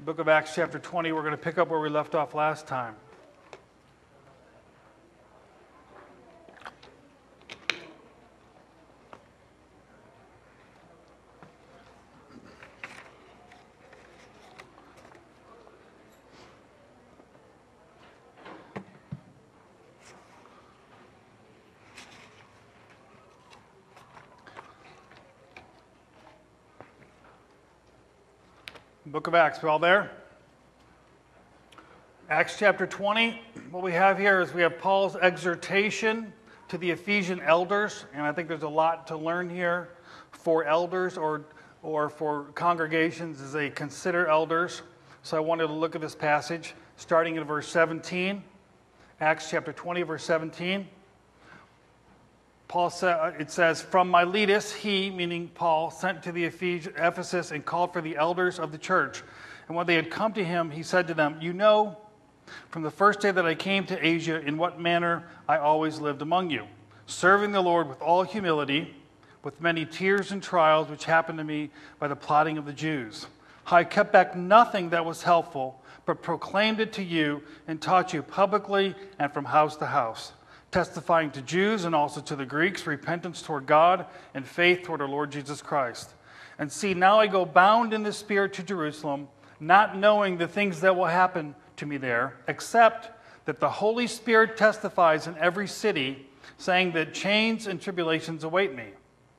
book of Acts chapter 20. We're going to pick up where we left off last time. Book of Acts, we all there? Acts chapter 20, what we have here is we have Paul's exhortation to the Ephesian elders, and I think there's a lot to learn here for elders or for congregations as they consider elders. So I wanted to look at this passage starting in verse 17, Acts chapter 20, verse 17. It says, "From Miletus, he," meaning Paul, "sent to the Ephesus and called for the elders of the church. And when they had come to him, he said to them, 'You know from the first day that I came to Asia in what manner I always lived among you, serving the Lord with all humility, with many tears and trials which happened to me by the plotting of the Jews. I kept back nothing that was helpful, but proclaimed it to you and taught you publicly and from house to house, testifying to Jews and also to the Greeks repentance toward God and faith toward our Lord Jesus Christ. And see, now I go bound in the Spirit to Jerusalem, not knowing the things that will happen to me there, except that the Holy Spirit testifies in every city, saying that chains and tribulations await me.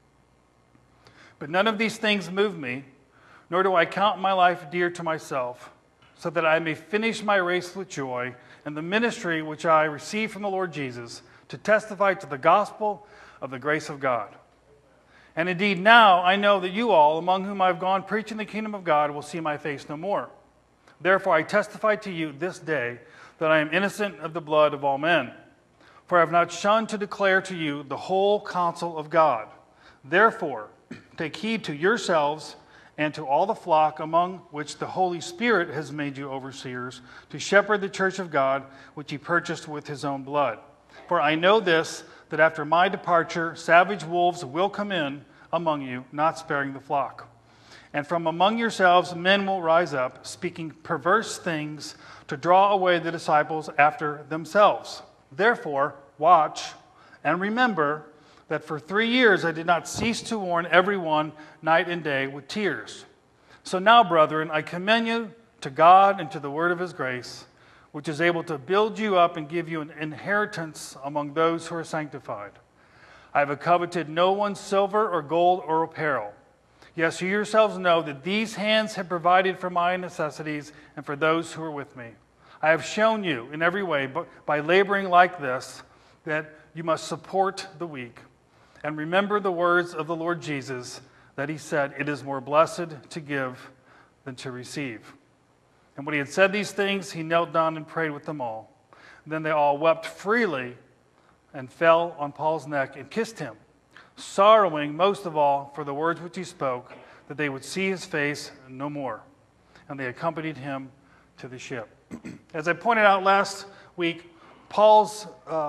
But none of these things move me, nor do I count my life dear to myself, so that I may finish my race with joy and the ministry which I received from the Lord Jesus, to testify to the gospel of the grace of God. And indeed now I know that you all, among whom I have gone preaching the kingdom of God, will see my face no more. Therefore I testify to you this day that I am innocent of the blood of all men. For I have not shunned to declare to you the whole counsel of God. Therefore take heed to yourselves and to all the flock among which the Holy Spirit has made you overseers, to shepherd the church of God, which he purchased with his own blood. For I know this, that after my departure, savage wolves will come in among you, not sparing the flock. And from among yourselves men will rise up, speaking perverse things, to draw away the disciples after themselves. Therefore, watch and remember that for 3 years I did not cease to warn everyone night and day with tears. So now, brethren, I commend you to God and to the word of his grace, which is able to build you up and give you an inheritance among those who are sanctified. I have coveted no one's silver or gold or apparel. Yes, you yourselves know that these hands have provided for my necessities and for those who are with me. I have shown you in every way, but by laboring like this, that you must support the weak. And remember the words of the Lord Jesus, that he said, 'It is more blessed to give than to receive.' And when he had said these things, he knelt down and prayed with them all. And then they all wept freely and fell on Paul's neck and kissed him, sorrowing most of all for the words which he spoke, that they would see his face no more. And they accompanied him to the ship." As I pointed out last week, Paul's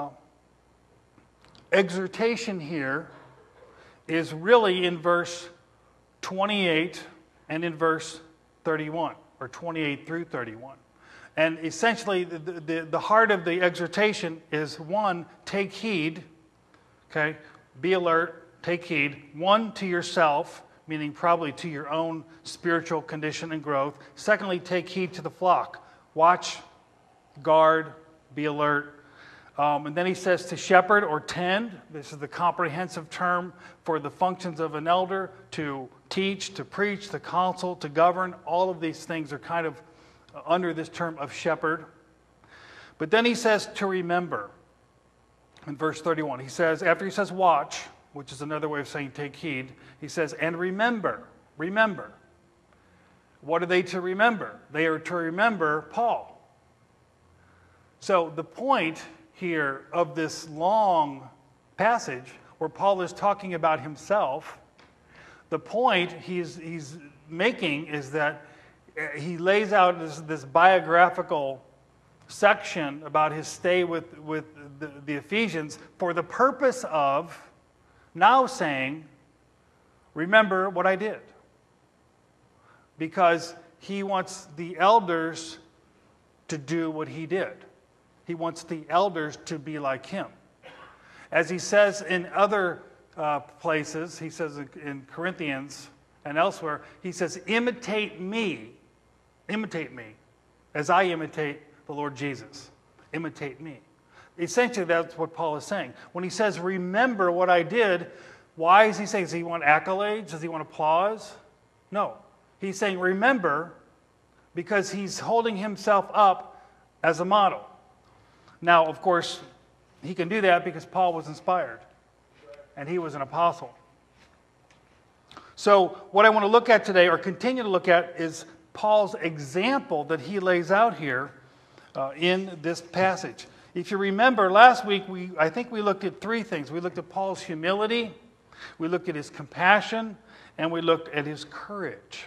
exhortation here is really in verse 28 and in verse 31, or 28 through 31. And essentially, the heart of the exhortation is, one, take heed, okay? Be alert, take heed. One, to yourself, meaning probably to your own spiritual condition and growth. Secondly, take heed to the flock. Watch, guard, be alert. And then he says to shepherd or tend. This is the comprehensive term for the functions of an elder: to teach, to preach, to counsel, to govern. All of these things are kind of under this term of shepherd. But then he says to remember. In verse 31, he says, after he says watch, which is another way of saying take heed, he says, and remember. Remember. What are they to remember? They are to remember Paul. So the point here of this long passage where Paul is talking about himself, the point he's making is that he lays out this biographical section about his stay with the Ephesians for the purpose of now saying, remember what I did. Because he wants the elders to do what he did. He wants the elders to be like him. As he says in other places, he says in Corinthians and elsewhere, he says, imitate me, as I imitate the Lord Jesus. Imitate me. Essentially, that's what Paul is saying. When he says, remember what I did, why is he saying? Does he want accolades? Does he want applause? No. He's saying, remember, because he's holding himself up as a model. Now, of course, he can do that because Paul was inspired, and he was an apostle. So what I want to look at today, or continue to look at, is Paul's example that he lays out here in this passage. If you remember, last week, I think we looked at three things. We looked at Paul's humility, we looked at his compassion, and we looked at his courage.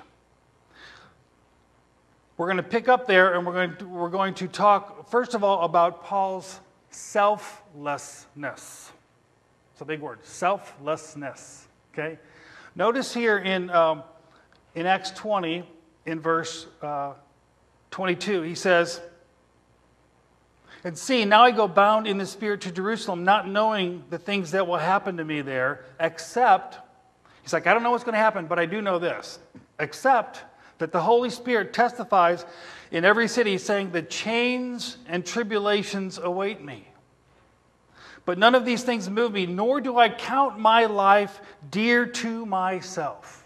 We're going to pick up there, and we're going to talk, first of all, about Paul's selflessness. It's a big word, selflessness. Okay? Notice here in Acts 20, in verse 22, he says, and see, now I go bound in the Spirit to Jerusalem, not knowing the things that will happen to me there, except, he's like, I don't know what's going to happen, but I do know this, except that the Holy Spirit testifies in every city, saying that chains and tribulations await me. But none of these things move me, nor do I count my life dear to myself.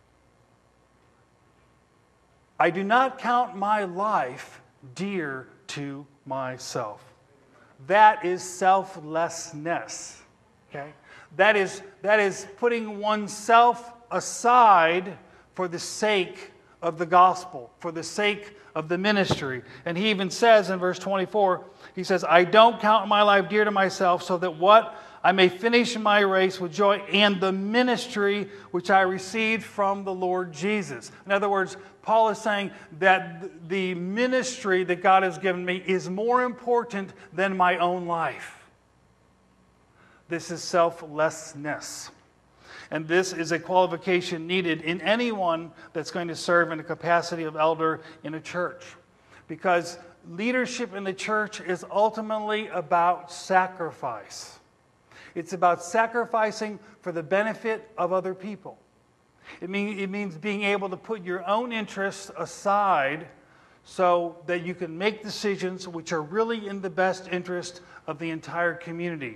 I do not count my life dear to myself. That is selflessness. Okay? That is putting oneself aside for the sake of the gospel, for the sake of the ministry. And he even says in verse 24, he says, I don't count my life dear to myself, so that what? I may finish my race with joy and the ministry which I received from the Lord Jesus. In other words, Paul is saying that the ministry that God has given me is more important than my own life. This is selflessness. And this is a qualification needed in anyone that's going to serve in the capacity of elder in a church. Because leadership in the church is ultimately about sacrifice. It's about sacrificing for the benefit of other people. It means being able to put your own interests aside so that you can make decisions which are really in the best interest of the entire community.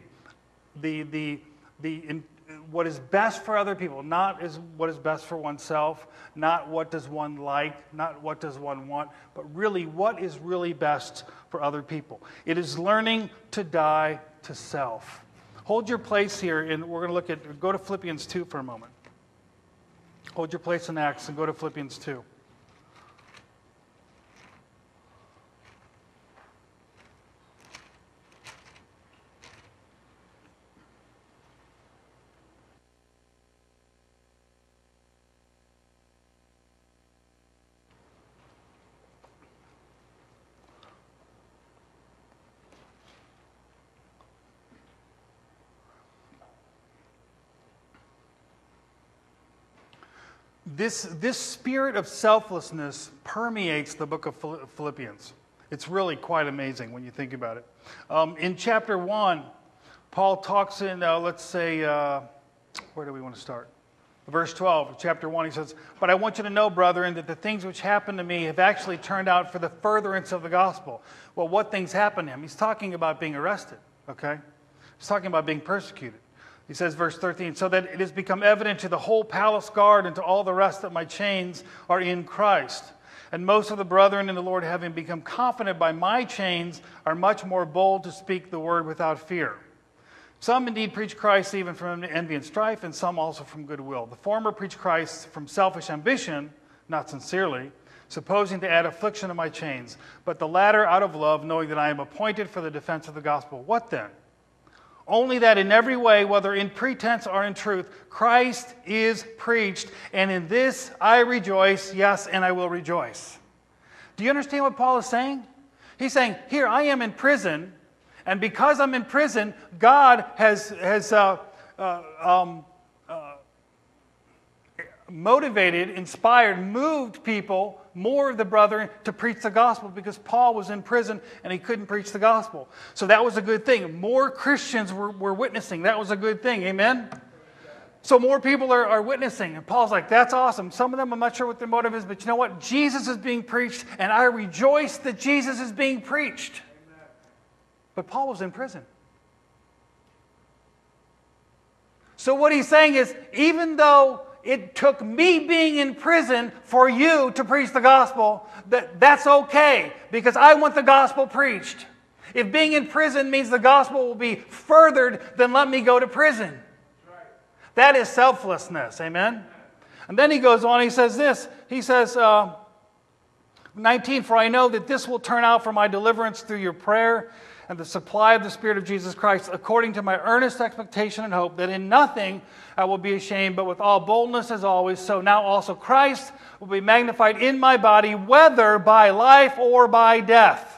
What is best for other people, not what is best for oneself, not what does one like, not what does one want, but really what is really best for other people. It is learning to die to self. Hold your place here, and we're going to go to Philippians 2 for a moment. Hold your place in Acts and go to Philippians 2. This spirit of selflessness permeates the book of Philippians. It's really quite amazing when you think about it. In chapter 1, Paul talks in, let's say, where do we want to start? Verse 12 of chapter 1, he says, but I want you to know, brethren, that the things which happened to me have actually turned out for the furtherance of the gospel. Well, what things happened to him? He's talking about being arrested, okay? He's talking about being persecuted. He says, verse 13, so that it has become evident to the whole palace guard and to all the rest that my chains are in Christ. And most of the brethren in the Lord, having become confident by my chains, are much more bold to speak the word without fear. Some indeed preach Christ even from envy and strife, and some also from goodwill. The former preach Christ from selfish ambition, not sincerely, supposing to add affliction to my chains, but the latter out of love, knowing that I am appointed for the defense of the gospel. What then? Only that in every way, whether in pretense or in truth, Christ is preached, and in this I rejoice, yes, and I will rejoice. Do you understand what Paul is saying? He's saying, here, I am in prison, and because I'm in prison, motivated, inspired, moved people, more of the brethren, to preach the gospel because Paul was in prison and he couldn't preach the gospel. So that was a good thing. More Christians were witnessing. That was a good thing. Amen? So more people are witnessing. And Paul's like, that's awesome. Some of them, I'm not sure what their motive is, but you know what? Jesus is being preached, and I rejoice that Jesus is being preached. Amen. But Paul was in prison. So what he's saying is, even though it took me being in prison for you to preach the gospel, that's okay, because I want the gospel preached. If being in prison means the gospel will be furthered, then let me go to prison. That is selflessness, amen? And then he goes on, he says this, he says, 19, for I know that this will turn out for my deliverance through your prayer and the supply of the Spirit of Jesus Christ, according to my earnest expectation and hope, that in nothing I will be ashamed, but with all boldness as always, so now also Christ will be magnified in my body, whether by life or by death.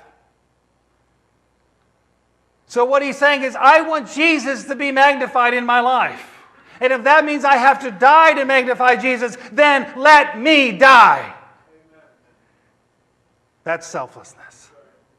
So what he's saying is, I want Jesus to be magnified in my life. And if that means I have to die to magnify Jesus, then let me die. Amen. That's selflessness.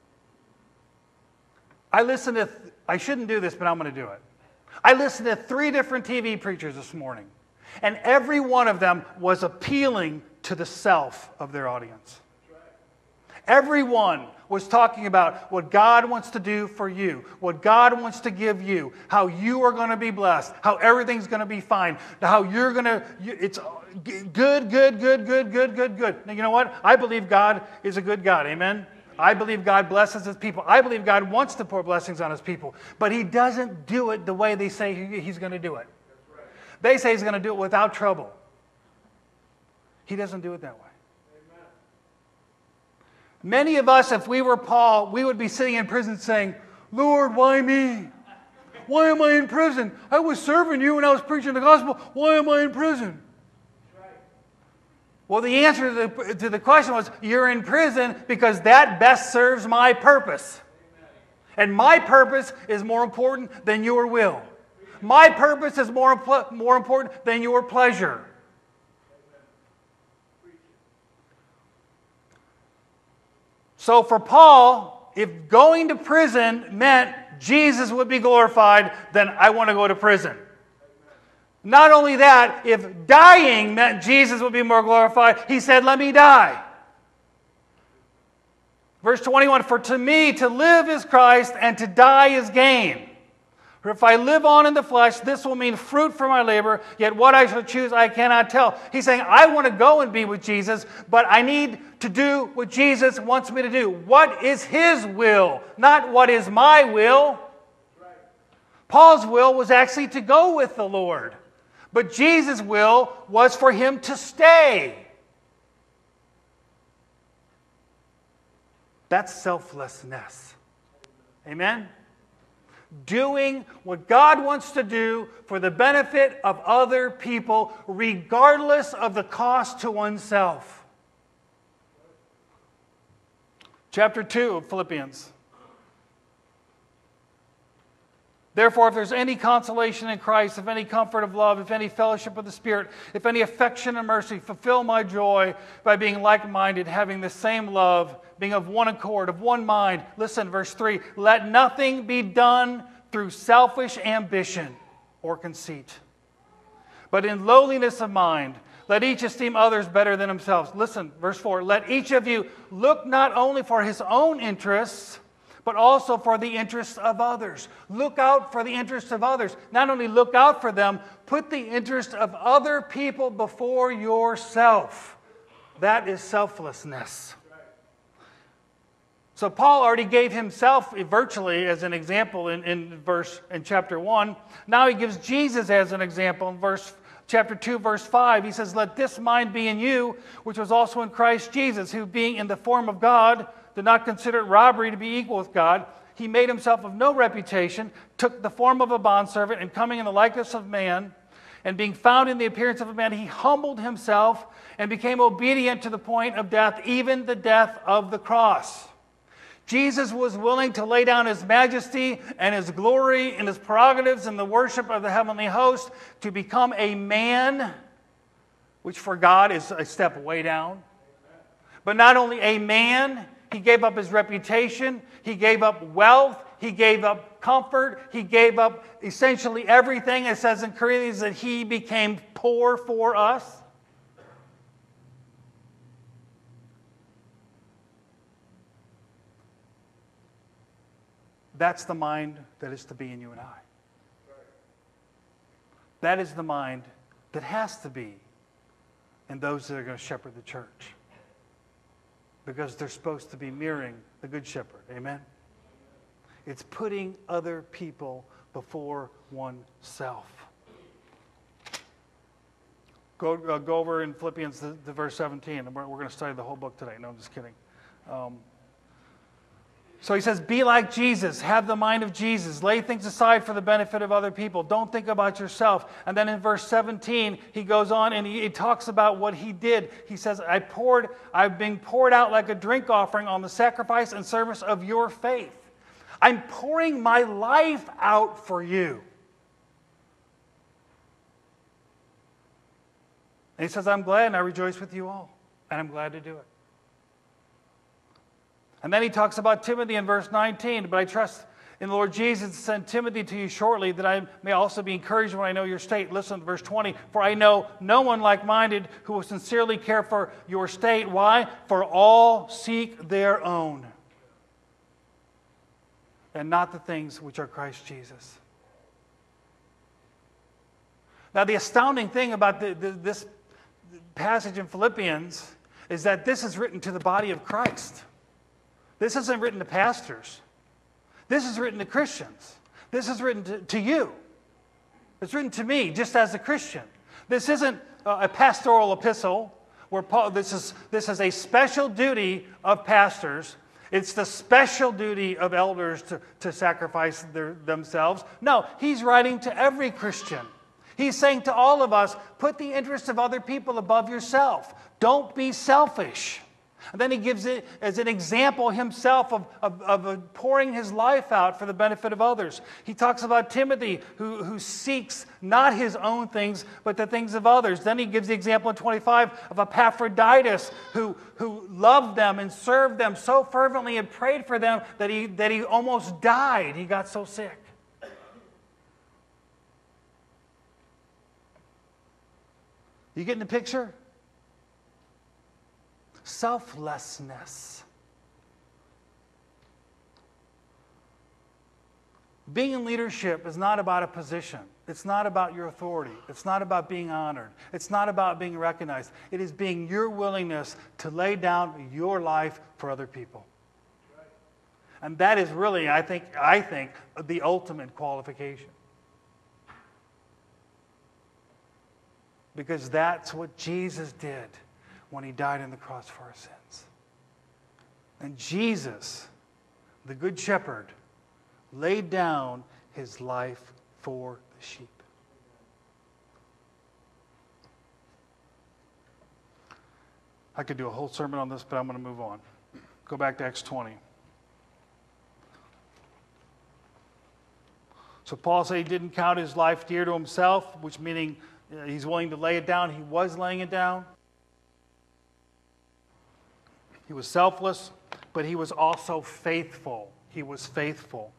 I shouldn't do this, but I'm going to do it. I listened to 3 different TV preachers this morning, and every one of them was appealing to the self of their audience. Everyone was talking about what God wants to do for you, what God wants to give you, how you are going to be blessed, how everything's going to be fine, how you're going to, it's good. Now, you know what? I believe God is a good God, amen? I believe God blesses His people. I believe God wants to pour blessings on His people, but He doesn't do it the way they say He's going to do it. They say He's going to do it without trouble. He doesn't do it that way. Many of us, if we were Paul, we would be sitting in prison saying, Lord, why me? Why am I in prison? I was serving you when I was preaching the gospel. Why am I in prison? Well, the answer to the question was, you're in prison because that best serves my purpose. And my purpose is more important than your will. My purpose is more important than your pleasure. So for Paul, if going to prison meant Jesus would be glorified, then I want to go to prison. Not only that, if dying meant Jesus would be more glorified, he said, let me die. Verse 21, for to me to live is Christ and to die is gain. For if I live on in the flesh, this will mean fruit for my labor, yet what I shall choose I cannot tell. He's saying, I want to go and be with Jesus, but I need to do what Jesus wants me to do. What is His will, not what is my will. Paul's will was actually to go with the Lord, but Jesus' will was for him to stay. That's selflessness. Amen? Doing what God wants to do for the benefit of other people, regardless of the cost to oneself. Chapter 2 of Philippians. Therefore, if there's any consolation in Christ, if any comfort of love, if any fellowship of the Spirit, if any affection and mercy, fulfill my joy by being like-minded, having the same love, being of one accord, of one mind. Listen, verse 3, let nothing be done through selfish ambition or conceit, but in lowliness of mind, let each esteem others better than themselves. Listen, verse 4, let each of you look not only for his own interests, but also for the interests of others. Look out for the interests of others. Not only look out for them, put the interest of other people before yourself. That is selflessness. So Paul already gave himself virtually as an example in chapter 1. Now he gives Jesus as an example in chapter 2, verse 5. He says, let this mind be in you, which was also in Christ Jesus, who being in the form of God, did not consider it robbery to be equal with God. He made himself of no reputation, took the form of a bondservant, and coming in the likeness of man, and being found in the appearance of a man, he humbled himself and became obedient to the point of death, even the death of the cross. Jesus was willing to lay down his majesty and his glory and his prerogatives in the worship of the heavenly host to become a man which for God is a step way down. But not only a man, he gave up his reputation, he gave up wealth, he gave up comfort, he gave up essentially everything. It says in Corinthians that he became poor for us. That's the mind that is to be in you and I. That is the mind that has to be in those that are going to shepherd the church. Because they're supposed to be mirroring the Good Shepherd. Amen? It's putting other people before oneself. Go over in Philippians to verse 17. And we're going to study the whole book today. No, I'm just kidding. So he says, be like Jesus. Have the mind of Jesus. Lay things aside for the benefit of other people. Don't think about yourself. And then in verse 17, he goes on and he talks about what he did. He says, I've been poured out like a drink offering on the sacrifice and service of your faith. I'm pouring my life out for you. And he says, I'm glad and I rejoice with you all. And I'm glad to do it. And then he talks about Timothy in verse 19. But I trust in the Lord Jesus to send Timothy to you shortly, that I may also be encouraged when I know your state. Listen to verse 20. For I know no one like-minded who will sincerely care for your state. Why? For all seek their own, and not the things which are Christ Jesus. Now, the astounding thing about this passage in Philippians is that this is written to the body of Christ. This isn't written to pastors. This is written to Christians. This is written to you. It's written to me, just as a Christian. This isn't a pastoral epistle where Paul. This is a special duty of pastors. It's the special duty of elders to sacrifice themselves. No, he's writing to every Christian. He's saying to all of us, put the interests of other people above yourself. Don't be selfish. And then he gives it as an example himself of pouring his life out for the benefit of others. He talks about Timothy, who seeks not his own things, but the things of others. Then he gives the example in 25 of Epaphroditus, who loved them and served them so fervently and prayed for them that he almost died. He got so sick. You getting the picture? Selflessness. Being in leadership is not about a position. It's not about your authority. It's not about being honored. It's not about being recognized. It is being your willingness to lay down your life for other people. And that is really, I think, the ultimate qualification. Because that's what Jesus did when he died on the cross for our sins. And Jesus, the Good Shepherd, laid down his life for the sheep. I could do a whole sermon on this, but I'm going to move on. Go back to Acts 20. So Paul said he didn't count his life dear to himself, which meaning he's willing to lay it down. He was laying it down. He was selfless, but he was also faithful. He was faithful.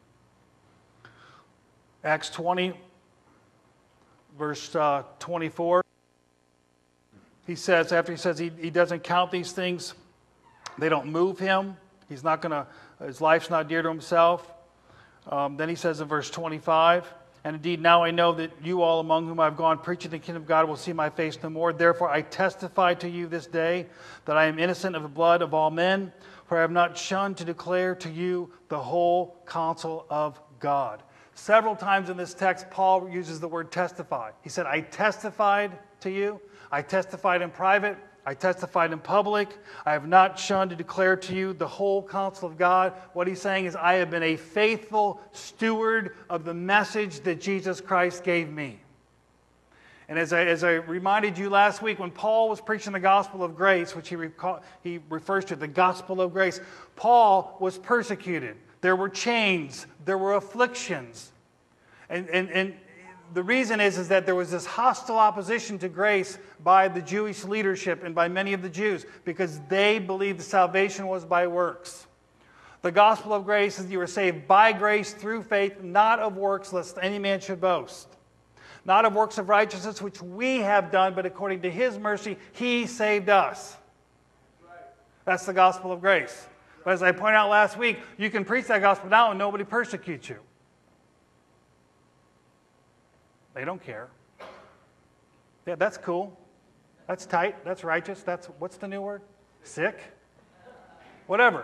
Acts 20, verse 24. He says, after he says he doesn't count these things, they don't move him. He's not going to, his life's not dear to himself. Then he says in verse 25, and indeed now I know that you all among whom I've gone preaching the kingdom of God will see my face no more. Therefore I testify to you this day that I am innocent of the blood of all men, for I have not shunned to declare to you the whole counsel of God. Several times in this text, Paul uses the word testify. He said, I testified to you. I testified in private. I testified in public. I have not shunned to declare to you the whole counsel of God. What he's saying is, I have been a faithful steward of the message that Jesus Christ gave me. And as I reminded you last week, when Paul was preaching the gospel of grace, which he refers to the gospel of grace, Paul was persecuted. There were chains. There were afflictions. And the reason is that there was this hostile opposition to grace by the Jewish leadership and by many of the Jews because they believed the salvation was by works. The gospel of grace is you are saved by grace through faith, not of works, lest any man should boast. Not of works of righteousness, which we have done, but according to His mercy, He saved us. That's the gospel of grace. But as I pointed out last week, you can preach that gospel now and nobody persecutes you. They don't care. Yeah, that's cool. That's tight. That's righteous. That's, what's the new word? Sick? Whatever.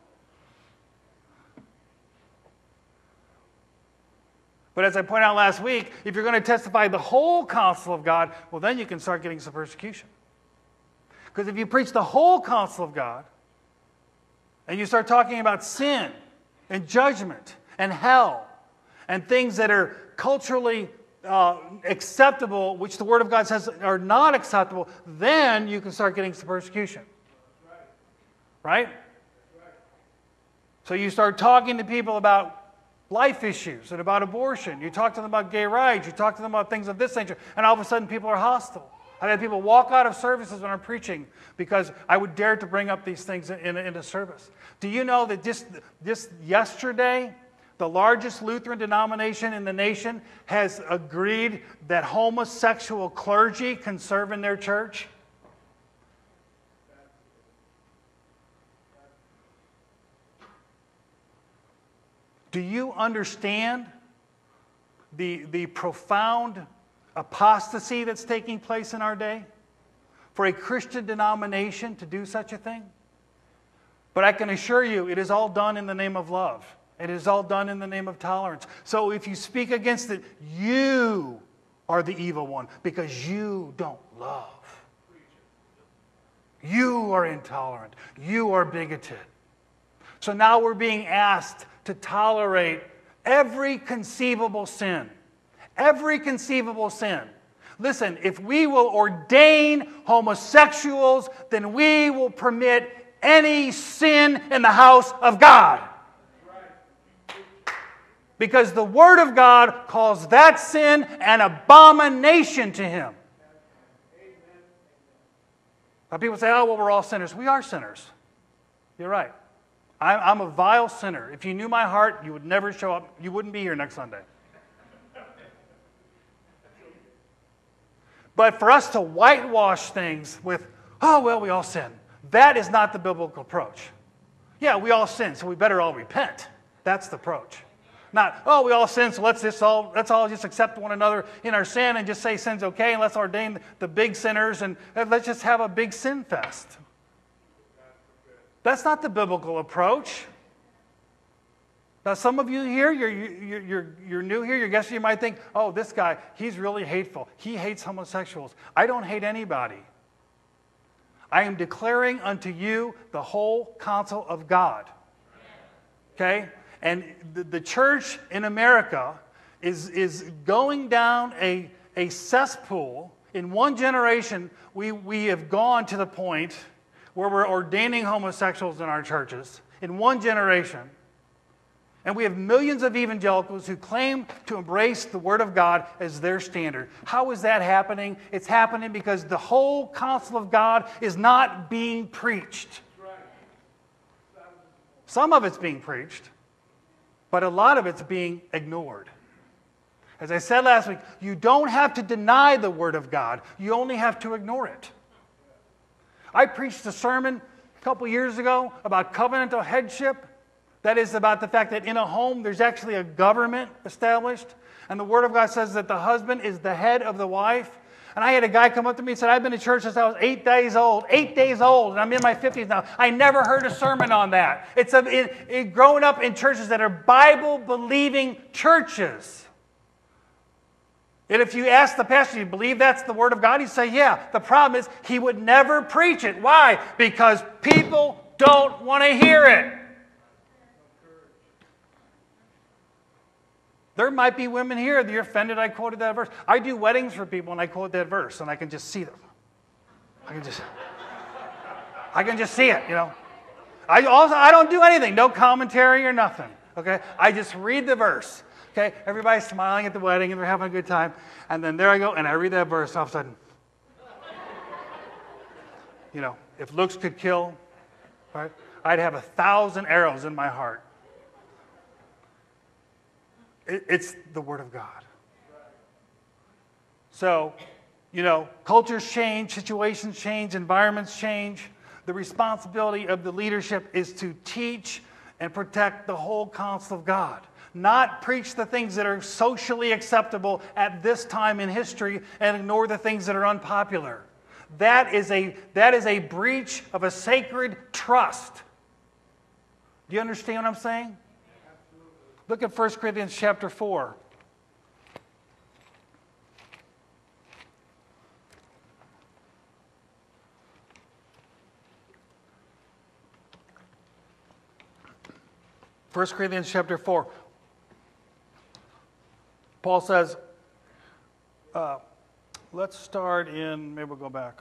But as I pointed out last week, if you're going to testify the whole counsel of God, well, then you can start getting some persecution. Because if you preach the whole counsel of God, and you start talking about sin and judgment and hell and things that are culturally acceptable, which the Word of God says are not acceptable, then you can start getting some persecution. Right? So you start talking to people about life issues and about abortion. You talk to them about gay rights. You talk to them about things of this nature. And all of a sudden people are hostile. I've had people walk out of services when I'm preaching because I would dare to bring up these things in a service. Do you know that just yesterday, the largest Lutheran denomination in the nation has agreed that homosexual clergy can serve in their church? Do you understand the profound apostasy that's taking place in our day? For a Christian denomination to do such a thing? But I can assure you, it is all done in the name of love. It is all done in the name of tolerance. So if you speak against it, you are the evil one because you don't love. You are intolerant. You are bigoted. So now we're being asked to tolerate every conceivable sin. Every conceivable sin. Listen, if we will ordain homosexuals, then we will permit any sin in the house of God. Because the Word of God calls that sin an abomination to Him. Now people say, oh, well, we're all sinners. We are sinners. You're right. I'm a vile sinner. If you knew my heart, you would never show up. You wouldn't be here next Sunday. But for us to whitewash things with, oh, well, we all sin. That is not the biblical approach. Yeah, we all sin, so we better all repent. That's the approach. Not, oh, we all sin, so let's all just accept one another in our sin and just say sin's okay, and let's ordain the big sinners, and let's just have a big sin fest. That's not the biblical approach. Now, some of you here, you're new here, you're guessing, you might think, oh, this guy, he's really hateful. He hates homosexuals. I don't hate anybody. I am declaring unto you the whole counsel of God. Okay? And the church in America is going down a cesspool. In one generation, we have gone to the point where we're ordaining homosexuals in our churches. In one generation. And we have millions of evangelicals who claim to embrace the Word of God as their standard. How is that happening? It's happening because the whole counsel of God is not being preached. Some of it's being preached, but a lot of it's being ignored. As I said last week, you don't have to deny the Word of God. You only have to ignore it. I preached a sermon a couple years ago about covenantal headship. That is about the fact that in a home there's actually a government established. And the Word of God says that the husband is the head of the wife. And I had a guy come up to me and said, I've been to church since I was 8 days old. 8 days old, and I'm in my 50s now. I never heard a sermon on that. It's growing up in churches that are Bible-believing churches. And if you ask the pastor, do you believe that's the Word of God? He'd say, yeah. The problem is he would never preach it. Why? Because people don't want to hear it. There might be women here that you're offended I quoted that verse. I do weddings for people and I quote that verse and I can just see them. I can just see it, you know. I don't do anything, no commentary or nothing. Okay? I just read the verse. Okay, everybody's smiling at the wedding and they're having a good time. And then there I go, and I read that verse, all of a sudden. You know, if looks could kill, right? I'd have 1,000 arrows in my heart. It's the Word of God. So, you know, cultures change, situations change, environments change. The responsibility of the leadership is to teach and protect the whole counsel of God. Not preach the things that are socially acceptable at this time in history and ignore the things that are unpopular. That is a breach of a sacred trust. Do you understand what I'm saying? Look at 1 Corinthians chapter 4. First Corinthians chapter 4. Paul says, let's start in, maybe we'll go back.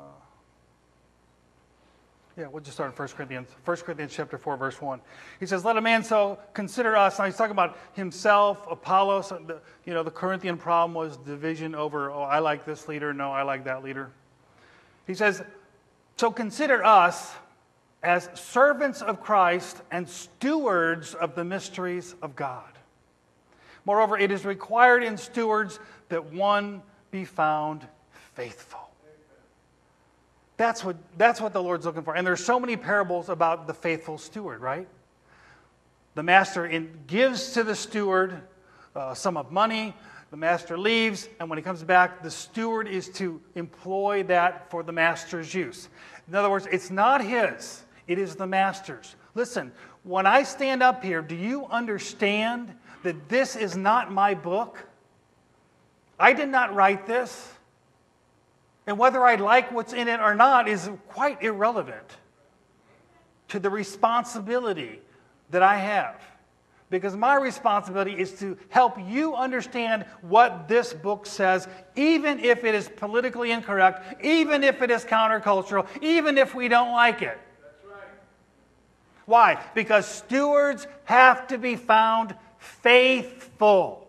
We'll just start in 1 Corinthians. 1 Corinthians chapter 4, verse 1. He says, let a man so consider us. Now he's talking about himself, Apollos. The Corinthian problem was division over, I like this leader, no, I like that leader. He says, so consider us as servants of Christ and stewards of the mysteries of God. Moreover, it is required in stewards that one be found faithful. That's what the Lord's looking for. And there's so many parables about the faithful steward, right? The master gives to the steward a sum of money. The master leaves, and when he comes back, the steward is to employ that for the master's use. In other words, it's not his. It is the master's. Listen, when I stand up here, do you understand that this is not my book? I did not write this. And whether I like what's in it or not is quite irrelevant to the responsibility that I have. Because my responsibility is to help you understand what this book says, even if it is politically incorrect, even if it is countercultural, even if we don't like it. That's right. Why? Because stewards have to be found faithful.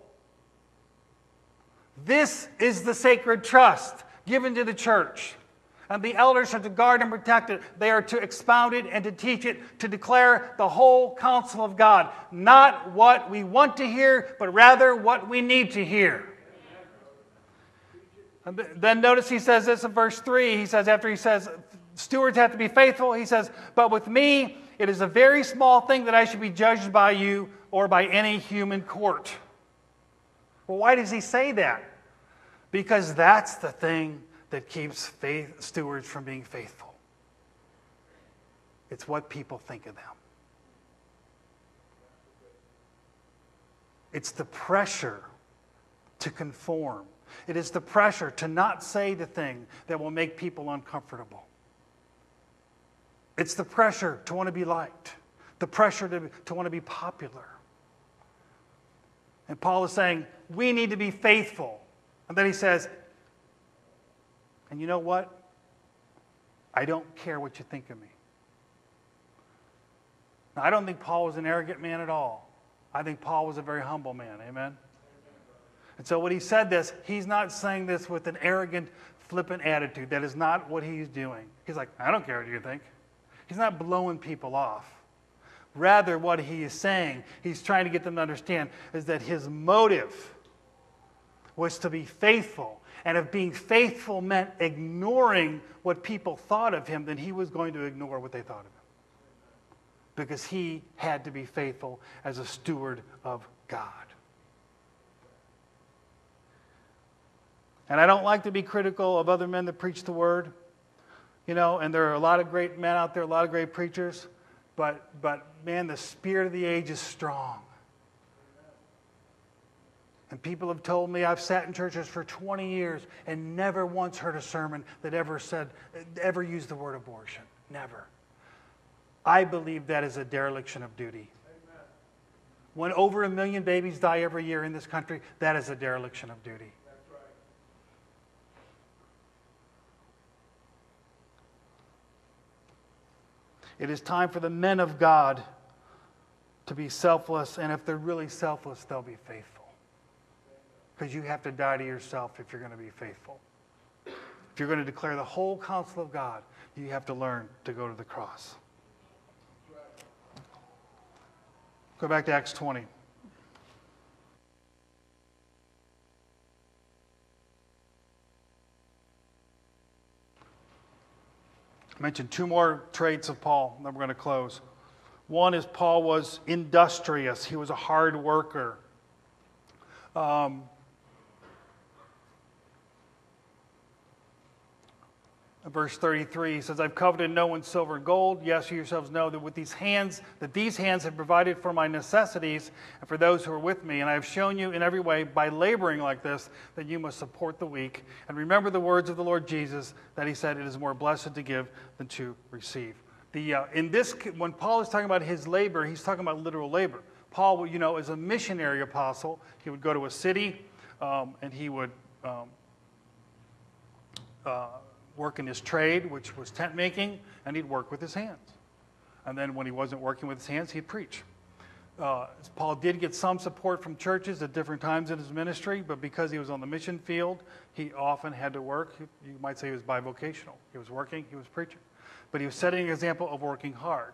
This is the sacred trust given to the church. And the elders are to guard and protect it. They are to expound it and to teach it, to declare the whole counsel of God. Not what we want to hear, but rather what we need to hear. And then notice he says this in verse 3. He says, after he says, stewards have to be faithful, he says, but with me, it is a very small thing that I should be judged by you or by any human court. Well, why does he say that? Because that's the thing that keeps stewards from being faithful. It's what people think of them. It's the pressure to conform. It is the pressure to not say the thing that will make people uncomfortable. It's the pressure to want to be liked. The pressure to want to be popular. And Paul is saying, we need to be faithful. And then he says, and you know what? I don't care what you think of me. Now, I don't think Paul was an arrogant man at all. I think Paul was a very humble man. Amen? And so when he said this, he's not saying this with an arrogant, flippant attitude. That is not what he's doing. He's like, I don't care what you think. He's not blowing people off. Rather, what he is saying, he's trying to get them to understand, is that his motive was to be faithful. And if being faithful meant ignoring what people thought of him, then he was going to ignore what they thought of him. Because he had to be faithful as a steward of God. And I don't like to be critical of other men that preach the word. And there are a lot of great men out there, a lot of great preachers. But man, the spirit of the age is strong. And people have told me, I've sat in churches for 20 years and never once heard a sermon that ever used the word abortion. Never. I believe that is a dereliction of duty. Amen. When over 1 million babies die every year in this country, that is a dereliction of duty. That's right. It is time for the men of God to be selfless, and if they're really selfless, they'll be faithful. because you have to die to yourself if you're going to be faithful. If you're going to declare the whole counsel of God, you have to learn to go to the cross. Go back to Acts 20. I mentioned two more traits of Paul, and then we're going to close. One is Paul was industrious. He was a hard worker. Verse 33, he says, I've coveted no one's silver and gold. Yes, you yourselves know that these hands have provided for my necessities and for those who are with me. And I have shown you in every way by laboring like this that you must support the weak. And remember the words of the Lord Jesus that he said, it is more blessed to give than to receive. When Paul is talking about his labor, he's talking about literal labor. Paul, is a missionary apostle. He would go to a city and he would work in his trade, which was tent making, and he'd work with his hands. And then when he wasn't working with his hands, he'd preach. Paul did get some support from churches at different times in his ministry, but because he was on the mission field, he often had to work. You might say he was bivocational. He was working, he was preaching. But he was setting an example of working hard.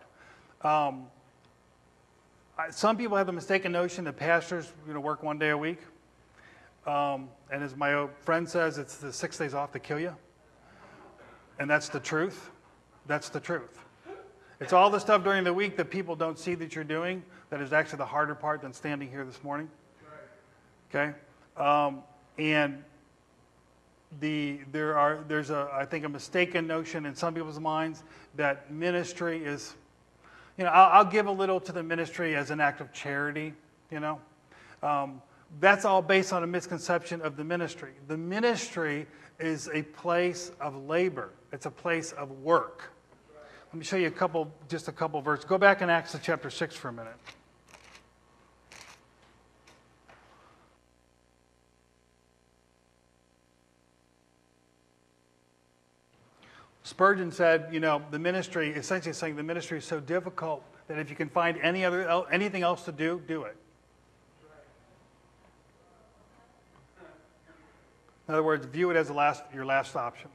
Some people have the mistaken notion that pastors work 1 day a week. And as my old friend says, it's the 6 days off to kill you. And that's the truth. That's the truth. It's all the stuff during the week that people don't see that you're doing that is actually the harder part than standing here this morning. Okay? And there's I think a mistaken notion in some people's minds that ministry is, I'll give a little to the ministry as an act of charity, That's all based on a misconception of the ministry. The ministry is a place of labor. It's a place of work. Let me show you just a couple verses. Go back in Acts chapter 6 for a minute. Spurgeon said, the ministry, essentially saying the ministry is so difficult that if you can find anything else to do, do it. In other words, view it as your last option.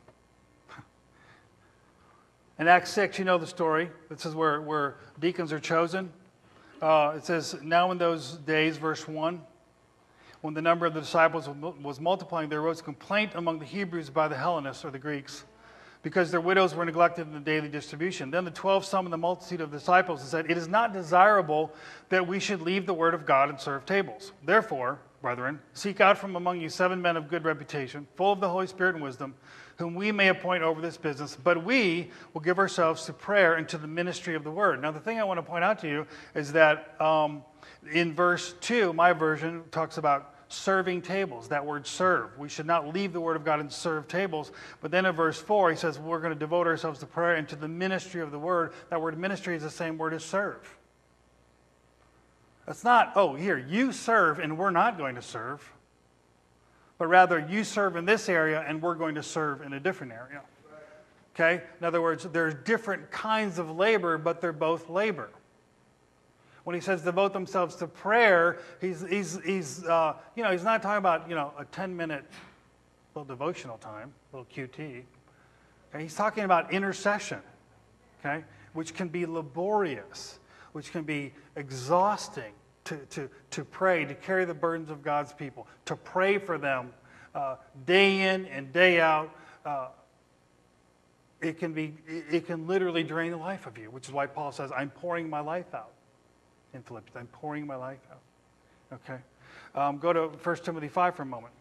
In Acts 6, you know the story. This is where deacons are chosen. It says, now in those days, verse 1, when the number of the disciples was multiplying, there arose a complaint among the Hebrews by the Hellenists, or the Greeks, because their widows were neglected in the daily distribution. Then the 12 summoned the multitude of disciples and said, it is not desirable that we should leave the word of God and serve tables. Therefore, brethren, seek out from among you 7 men of good reputation, full of the Holy Spirit and wisdom, whom we may appoint over this business, but we will give ourselves to prayer and to the ministry of the word. Now, the thing I want to point out to you is that in verse 2, my version talks about serving tables, that word serve. We should not leave the word of God and serve tables. But then in verse 4, he says we're going to devote ourselves to prayer and to the ministry of the word. That word ministry is the same word as serve. It's not, you serve and we're not going to serve. But rather, you serve in this area and we're going to serve in a different area. Okay? In other words, there's different kinds of labor, but they're both labor. When he says devote themselves to prayer, he's not talking about, a 10-minute little devotional time, little QT. Okay? He's talking about intercession, okay? Which can be laborious, which can be exhausting. To pray, to carry the burdens of God's people, to pray for them day in and day out. It can literally drain the life of you, which is why Paul says, I'm pouring my life out in Philippians. I'm pouring my life out. Okay? Go to 1 Timothy 5 for a moment.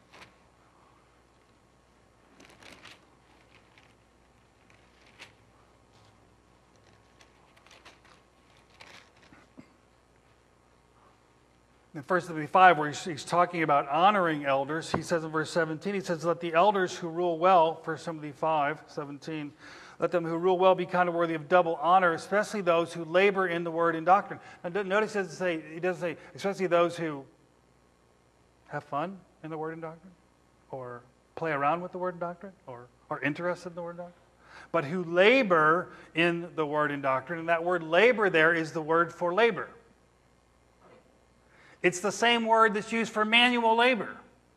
In 1 Timothy 5, where he's talking about honoring elders, he says in verse 17, he says, let the elders who rule well, 1 Timothy 5, 17, let them who rule well be counted worthy of double honor, especially those who labor in the word and doctrine. Now, notice he doesn't say, especially those who have fun in the word and doctrine, or play around with the word and doctrine, or are interested in the word and doctrine, but who labor in the word and doctrine. And that word labor there is the word for labor. It's the same word that's used for manual labor.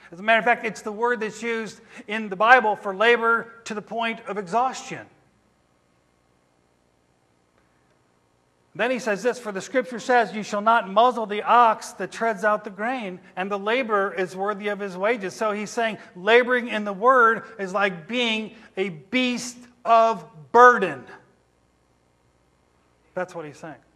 As a matter of fact, it's the word that's used in the Bible for labor to the point of exhaustion. Then he says this, for the scripture says, you shall not muzzle the ox that treads out the grain, and the laborer is worthy of his wages. So he's saying laboring in the word is like being a beast of burden. That's what he's saying.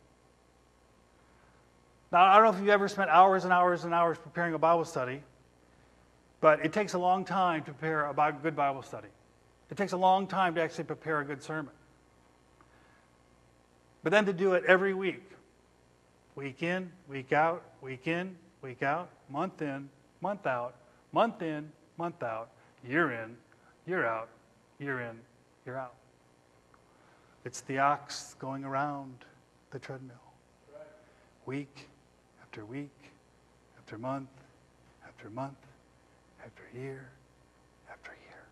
Now, I don't know if you've ever spent hours and hours and hours preparing a Bible study, but it takes a long time to prepare a good Bible study. It takes a long time to actually prepare a good sermon. But then to do it every week in, week out, week in, week out, month in, month out, month in, month out, year in, year out, year in, year out. It's the ox going around the treadmill. Week after week, after month, after month, after year, after year.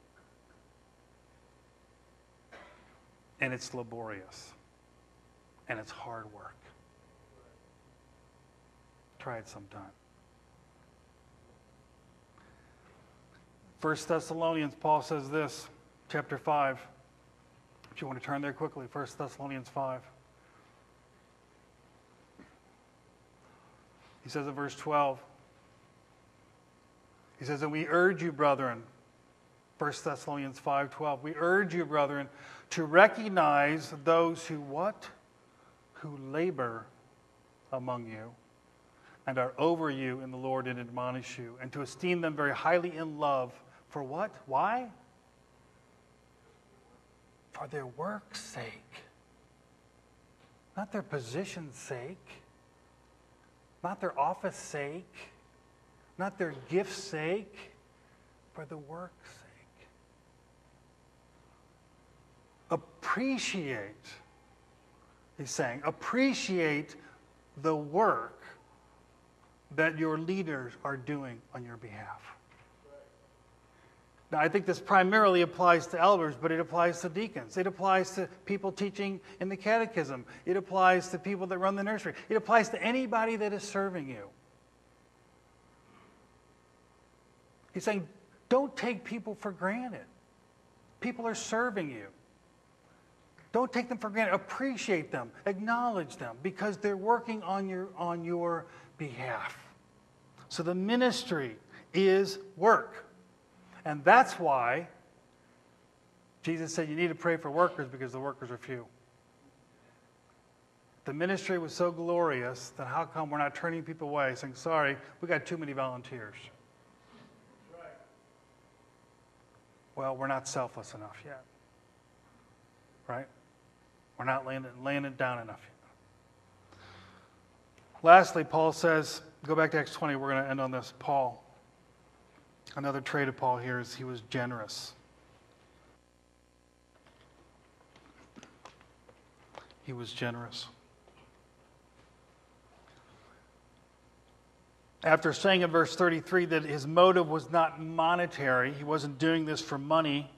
And it's laborious. And it's hard work. Try it sometime. 1 Thessalonians, Paul says this, chapter 5. If you want to turn there quickly, 1 Thessalonians 5. He says in verse 12, he says, and we urge you, brethren, 1 Thessalonians 5:12, we urge you, brethren, to recognize those who what? Who labor among you and are over you in the Lord and admonish you, and to esteem them very highly in love. For what? Why? For their work's sake. Not their position's sake. Not their office sake. Not their gift's sake. For the work's sake. Appreciate. He's saying, appreciate the work that your leaders are doing on your behalf. Now, I think this primarily applies to elders, but it applies to deacons. It applies to people teaching in the catechism. It applies to people that run the nursery. It applies to anybody that is serving you. He's saying, don't take people for granted. People are serving you. Don't take them for granted. Appreciate them. Acknowledge them because they're working on your behalf. So the ministry is work. And that's why Jesus said you need to pray for workers because the workers are few. The ministry was so glorious that how come we're not turning people away saying, sorry, we got too many volunteers. Well, we're not selfless enough yet. Right? We're not laying it down enough yet. Lastly, Paul says, go back to Acts 20, we're going to end on this. Paul, another trait of Paul here is he was generous. He was generous. After saying in verse 33 that his motive was not monetary, he wasn't doing this for money.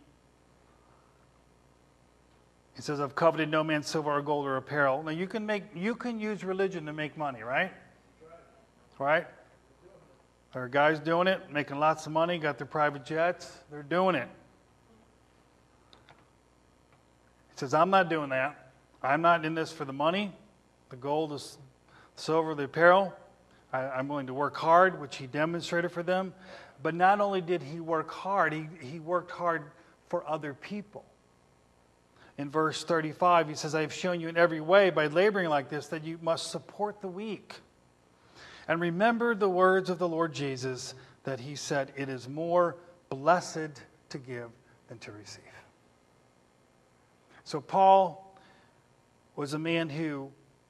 He says, I've coveted no man's silver or gold or apparel. Now you can use religion to make money, right? Right? There are guys doing it, making lots of money, got their private jets. They're doing it. He says, I'm not doing that. I'm not in this for the money, the gold, the silver, the apparel. I'm willing to work hard, which he demonstrated for them. But not only did he work hard, he worked hard for other people. In verse 35, he says, I have shown you in every way by laboring like this that you must support the weak. And remember the words of the Lord Jesus that he said, it is more blessed to give than to receive. So Paul was a man who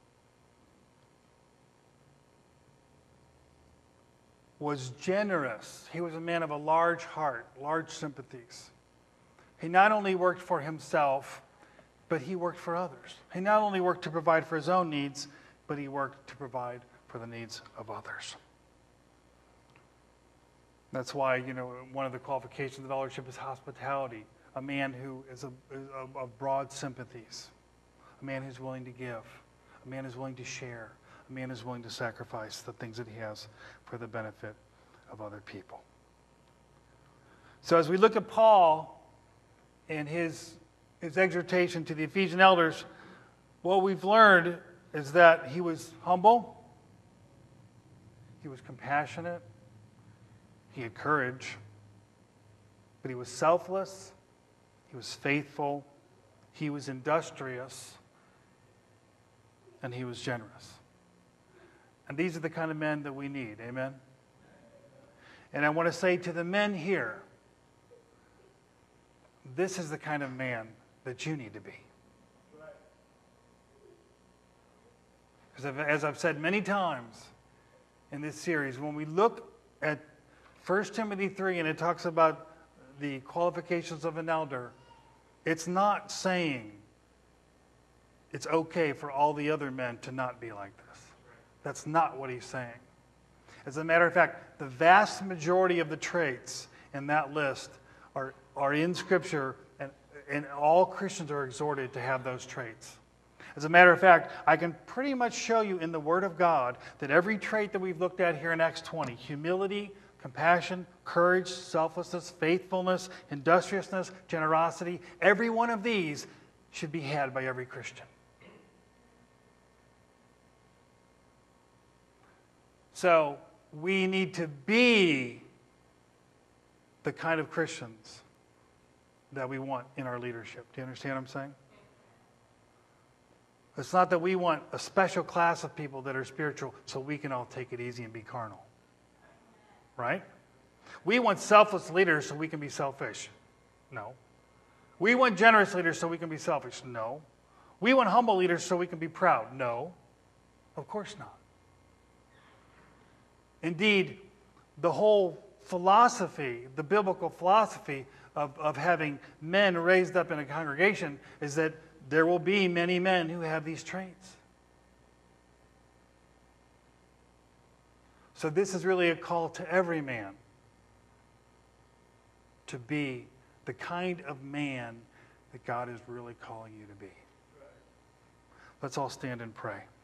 was generous. He was a man of a large heart, large sympathies. He not only worked for himself, but he worked for others. He not only worked to provide for his own needs, but he worked to provide for the needs of others. That's why, one of the qualifications of eldership is hospitality. A man who is of broad sympathies. A man who's willing to give. A man who's willing to share. A man who's willing to sacrifice the things that he has for the benefit of other people. So as we look at Paul and his exhortation to the Ephesian elders, what we've learned is that he was humble, he was compassionate, he had courage, but he was selfless, he was faithful, he was industrious, and he was generous. And these are the kind of men that we need, amen? And I want to say to the men here, this is the kind of man that you need to be. Because as I've said many times in this series, when we look at 1 Timothy 3 and it talks about the qualifications of an elder, it's not saying it's okay for all the other men to not be like this. That's not what he's saying. As a matter of fact, the vast majority of the traits in that list are in Scripture, and all Christians are exhorted to have those traits. As a matter of fact, I can pretty much show you in the Word of God that every trait that we've looked at here in Acts 20, humility, compassion, courage, selflessness, faithfulness, industriousness, generosity, every one of these should be had by every Christian. So we need to be the kind of Christians that we want in our leadership. Do you understand what I'm saying? It's not that we want a special class of people that are spiritual so we can all take it easy and be carnal. Right? We want selfless leaders so we can be selfish. No. We want generous leaders so we can be selfish. No. We want humble leaders so we can be proud. No. Of course not. Indeed, the whole philosophy, the biblical philosophy of having men raised up in a congregation is that there will be many men who have these traits. So this is really a call to every man to be the kind of man that God is really calling you to be. Let's all stand and pray.